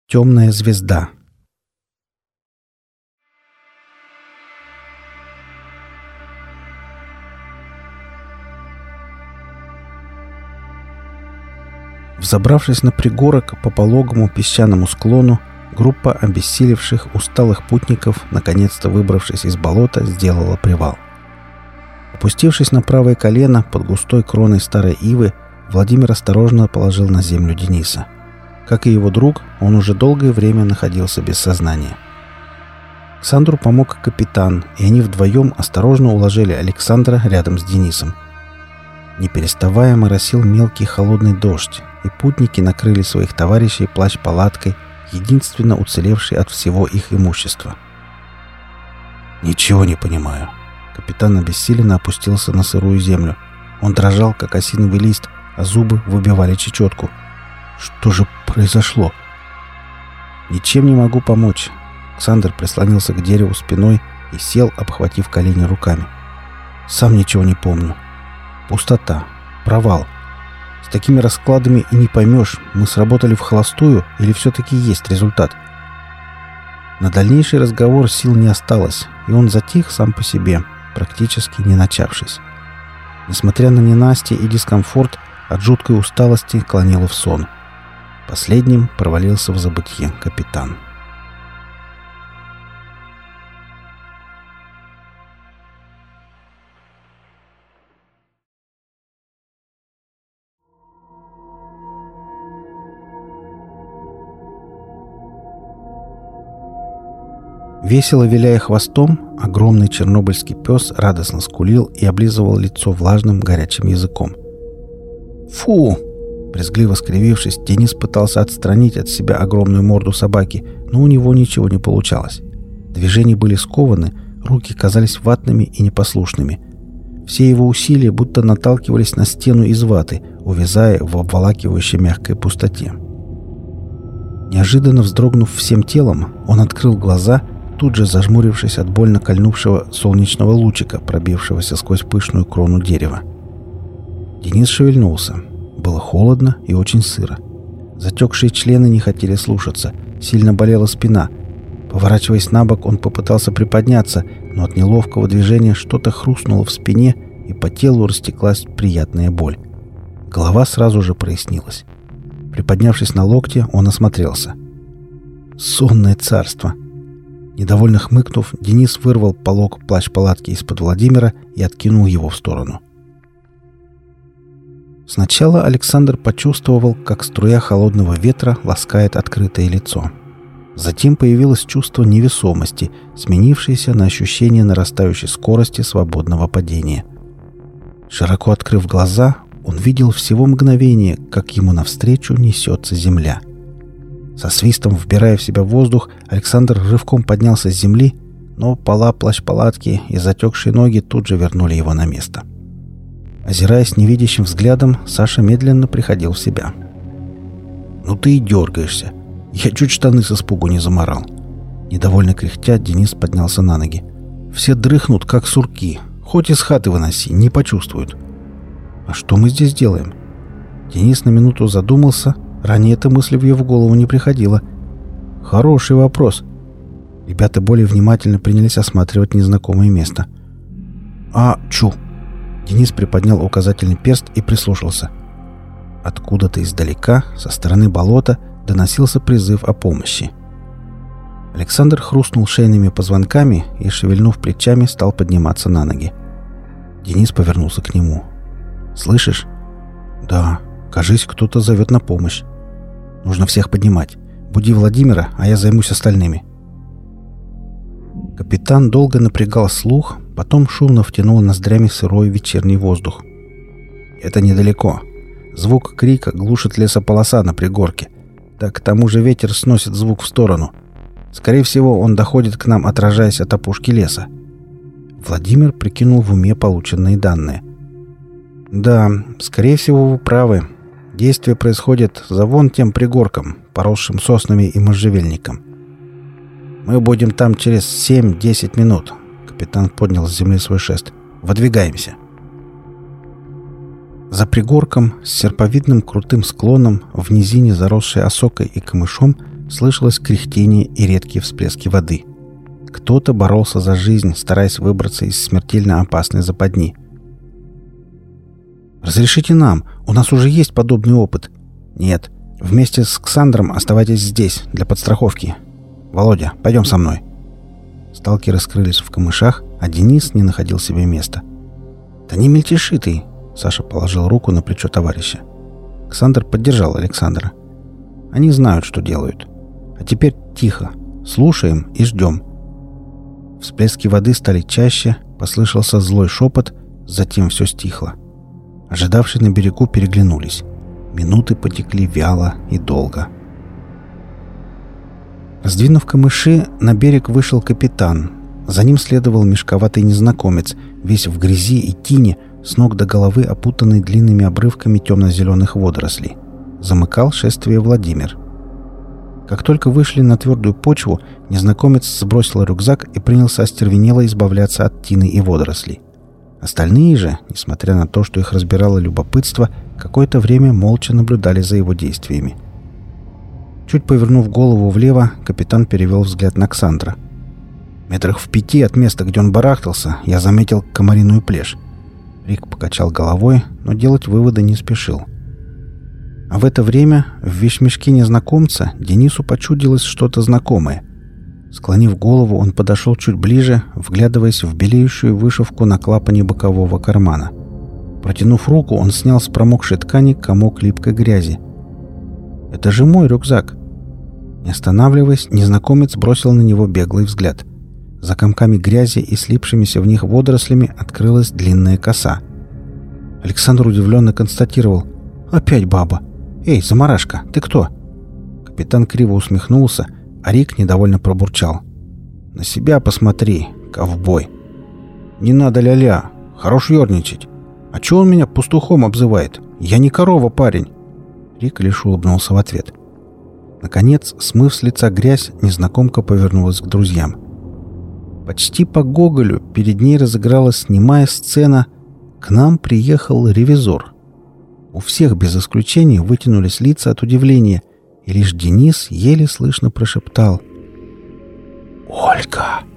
Темная звезда. Взобравшись на пригорок по пологому песчаному склону, группа обессилевших, усталых путников, наконец-то выбравшись из болота, сделала привал. Опустившись на правое колено под густой кроной старой ивы, Владимир осторожно положил на землю Дениса. Как и его друг, он уже долгое время находился без сознания. Александру помог капитан, и они вдвоем осторожно уложили Александра рядом с Денисом. Не переставая моросил мелкий холодный дождь, и путники накрыли своих товарищей плащ-палаткой, единственно уцелевшей от всего их имущества. «Ничего не понимаю». Капитан обессиленно опустился на сырую землю. Он дрожал, как осиновый лист, а зубы выбивали чечетку. «Что же произошло?» «Ничем не могу помочь». Александр прислонился к дереву спиной и сел, обхватив колени руками. «Сам ничего не помню. Пустота. Провал. С такими раскладами и не поймешь, мы сработали вхолостую или все-таки есть результат». На дальнейший разговор сил не осталось, и он затих сам по себе, практически не начавшись. Несмотря на ненастье и дискомфорт, от жуткой усталости клонило в сон. Последним провалился в забытье капитан. Весело виляя хвостом, огромный чернобыльский пес радостно скулил и облизывал лицо влажным горячим языком. «Фу!» Брезгливо скривившись, Денис пытался отстранить от себя огромную морду собаки, но у него ничего не получалось. Движения были скованы, руки казались ватными и непослушными. Все его усилия будто наталкивались на стену из ваты, увязая в обволакивающей мягкой пустоте. Неожиданно вздрогнув всем телом, он открыл глаза, тут же зажмурившись от больно кольнувшего солнечного лучика, пробившегося сквозь пышную крону дерева. Денис шевельнулся. Было холодно и очень сыро. Затекшие члены не хотели слушаться. Сильно болела спина. Поворачиваясь на бок, он попытался приподняться, но от неловкого движения что-то хрустнуло в спине, и по телу растеклась приятная боль. Голова сразу же прояснилась. Приподнявшись на локте, он осмотрелся. Сонное царство! Недовольно хмыкнув, Денис вырвал полог плащ-палатки из-под Владимира и откинул его в сторону. Сначала Александр почувствовал, как струя холодного ветра ласкает открытое лицо. Затем появилось чувство невесомости, сменившееся на ощущение нарастающей скорости свободного падения. Широко открыв глаза, он видел всего мгновение, как ему навстречу несется земля. Со свистом вбирая в себя воздух, Александр рывком поднялся с земли, но пола плащ-палатки и затекшие ноги тут же вернули его на место. Озираясь невидящим взглядом, Саша медленно приходил в себя. «Ну ты и дергаешься. Я чуть штаны с испугу не заморал». Недовольно кряхтя, Денис поднялся на ноги. «Все дрыхнут, как сурки. Хоть из хаты выноси, не почувствуют». «А что мы здесь делаем?» Денис на минуту задумался. Ранее эта мысль в его голову не приходила. «Хороший вопрос». Ребята более внимательно принялись осматривать незнакомое место. «Чу!» Денис приподнял указательный перст и прислушался. Откуда-то издалека, со стороны болота, доносился призыв о помощи. Александр хрустнул шейными позвонками и, шевельнув плечами, стал подниматься на ноги. Денис повернулся к нему. «Слышишь?» «Да. Кажись, кто-то зовет на помощь. Нужно всех поднимать. Буди Владимира, а я займусь остальными». Капитан долго напрягал слух, потом шумно втянул ноздрями сырой вечерний воздух. «Это недалеко. Звук крика глушит лесополоса на пригорке. Да к тому же ветер сносит звук в сторону. Скорее всего, он доходит к нам, отражаясь от опушки леса». Владимир прикинул в уме полученные данные. «Да, скорее всего, вы правы. Действие происходит за вон тем пригорком, поросшим соснами и можжевельником. Мы будем там через 7-10 минут». Капитан поднял с земли свой шест. «Выдвигаемся». За пригорком, с серповидным крутым склоном, в низине, заросшей осокой и камышом, слышалось кряхтение и редкие всплески воды. Кто-то боролся за жизнь, стараясь выбраться из смертельно опасной западни. «Разрешите нам? У нас уже есть подобный опыт». «Нет. Вместе с Ксандром оставайтесь здесь, для подстраховки. Володя, пойдем со мной». Сталкеры скрылись в камышах, а Денис не находил себе места. «Да не мельтеши ты!» — Саша положил руку на плечо товарища. Ксандр поддержал Александра. «Они знают, что делают. А теперь тихо. Слушаем и ждем». Всплески воды стали чаще, послышался злой шепот, затем все стихло. Ожидавшие на берегу переглянулись. Минуты потекли вяло и долго. Раздвинув камыши, на берег вышел капитан. За ним следовал мешковатый незнакомец, весь в грязи и тине, с ног до головы опутанный длинными обрывками темно-зеленых водорослей. Замыкал шествие Владимир. Как только вышли на твердую почву, незнакомец сбросил рюкзак и принялся остервенело избавляться от тины и водорослей. Остальные же, несмотря на то, что их разбирало любопытство, какое-то время молча наблюдали за его действиями. Чуть повернув голову влево, капитан перевел взгляд на Ксандра. Метрах в 5 от места, где он барахтался, я заметил комариную плешь. Рик покачал головой, но делать выводы не спешил. А в это время в вещмешке незнакомца Денису почудилось что-то знакомое. Склонив голову, он подошел чуть ближе, вглядываясь в белеющую вышивку на клапане бокового кармана. Протянув руку, он снял с промокшей ткани комок липкой грязи. «Это же мой рюкзак!» Не останавливаясь, незнакомец бросил на него беглый взгляд. За комками грязи и слипшимися в них водорослями открылась длинная коса. Александр удивленно констатировал: «Опять баба! Эй, заморашка, ты кто?» Капитан криво усмехнулся, а Рик недовольно пробурчал: «На себя посмотри, ковбой!» «Не надо ля-ля, хорош ерничать! А чё он меня пастухом обзывает? Я не корова, парень!» Рик лишь улыбнулся в ответ. Наконец, смыв с лица грязь, незнакомка повернулась к друзьям. Почти по Гоголю перед ней разыгралась немая сцена «К нам приехал ревизор». У всех без исключения вытянулись лица от удивления, и лишь Денис еле слышно прошептал: «Ольга!»